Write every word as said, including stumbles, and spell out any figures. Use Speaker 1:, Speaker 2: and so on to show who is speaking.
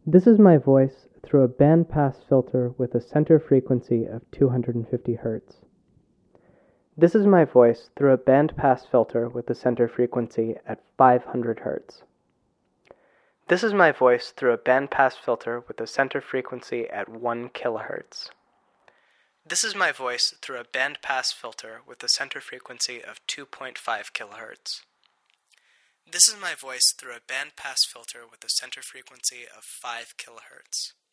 Speaker 1: This is my voice through a bandpass filter with a center frequency of two hundred fifty hertz. This is my voice through a bandpass filter with a center frequency at five hundred hertz. This is my voice through a bandpass filter with a center frequency at one kilohertz. This is my voice through a bandpass filter with a center frequency of two point five kilohertz. This is my voice through a bandpass filter with a center frequency of five kilohertz.